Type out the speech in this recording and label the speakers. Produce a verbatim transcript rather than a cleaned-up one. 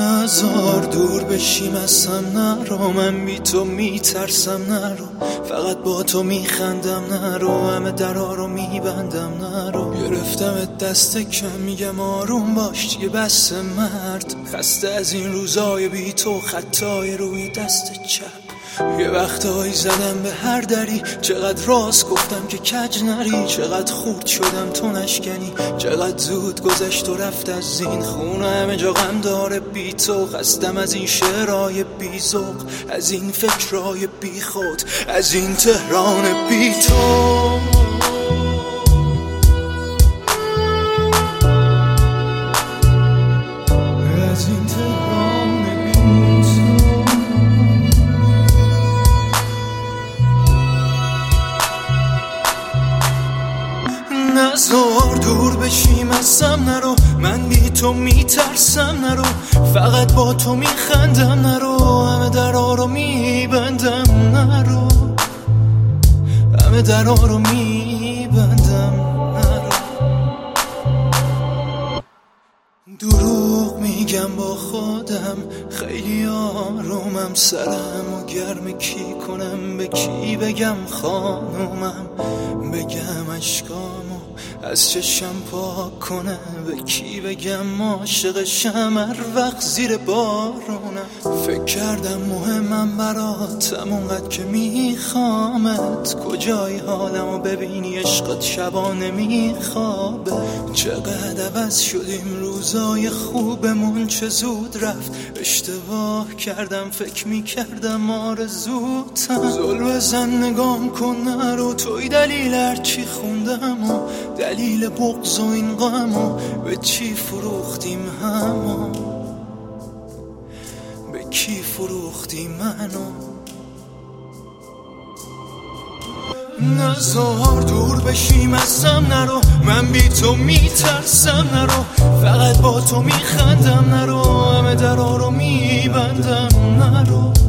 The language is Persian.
Speaker 1: نزار دور بشیم از هم نرو، من بی تو میترسم نرو، فقط با تو میخندم نرو، همه درا رو میبندم نرو. گرفتم دست کم میگم آروم باش دیگه بس مرد، خسته از این روزای بی تو خطای روی دست چپ. یه وقتایی زدم به هر دری، چقدر راست گفتم که کج نری، چقدر خورد شدم تو نشکنی، چقدر زود گذشت و رفت از این خونه، همه جا غم داره بی تو. خستم از این شعرهای بی ذوق، از این فکرهای بی خود، از این تهران بی تو. از این تهران بی تو. نزار دور بشیم از هم نرو، من بی تو میترسم نرو، فقط با تو میخندم نرو، همه درا رو میبندم نرو، همه درا رو میبندم نرو. دروغ میگم با خودم خیلی آرومم، سرم و گرم کی کنم، به کی بگم خانومم، بگم اشکامو از چشم پاک کنه، به کی بگم عاشقشم هر وقت زیر بارونم. فکر کردم مهمم براتم اونقدر که میخوامت، کجای حالمو ببینی عشقت شبا نمیخوابه، چقدر عوض شدیم روزای خوبمون چه زود رفت، اشتباه کردم فکر میکردم آرزوتم. زل بزن نگام کن نرو، توی دلیل هرچی خوندم و دلیل بغض و این غم و به چی فروختیم همو، به کی فروختی منو. نزار دور بشیم از هم نرو، من بی تو میترسم نرو، فقط با تو میخندم نرو، همه درا رو میبندم نرو.